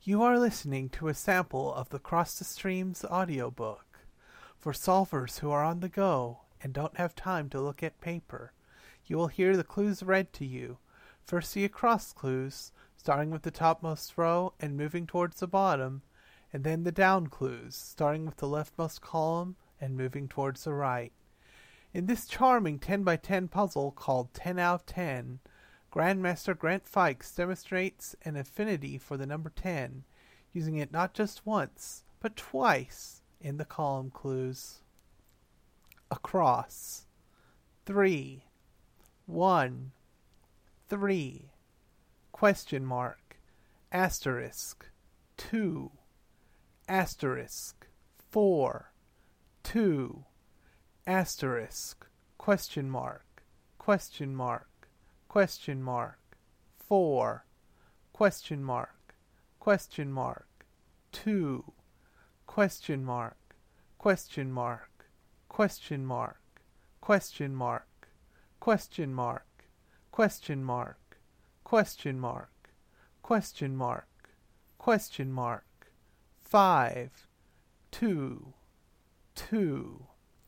You are listening to a sample of the Cross the Streams audiobook. For solvers who are on the go and don't have time to look at paper, you will hear the clues read to you. First the across clues, starting with the topmost row and moving towards the bottom, and then the down clues, starting with the leftmost column and moving towards the right. In this charming 10 by 10 puzzle called 10 out of 10, Grandmaster Grant Fikes demonstrates an affinity for the number 10, using it not just once, but twice in the column clues. Across. 3. 1. 3. Question mark. Asterisk. 2. Asterisk. 4. 2. Asterisk. Question mark. Question mark. Question mark. 4. Question mark. Question mark. 2. Question mark. Question mark. Question mark. Question mark. Question mark. Question mark. Question mark. Question mark. Question mark. 5. 2. 2.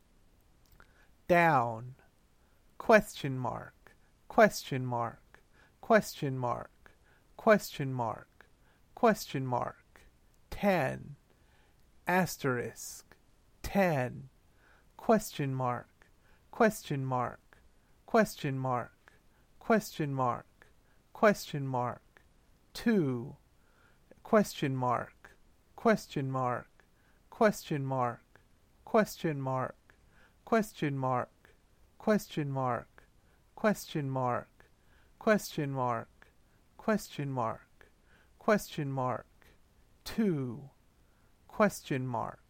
Down. Question mark. Question mark. Question mark. Question mark. Question mark. 10. Asterisk. 10. Question mark. Question mark. Question mark. Question mark. Question mark. 2. Question mark. Question mark. Question mark. Question mark. Question mark. Question mark. Question mark. Question mark. Question mark. Question mark. 2. Question mark.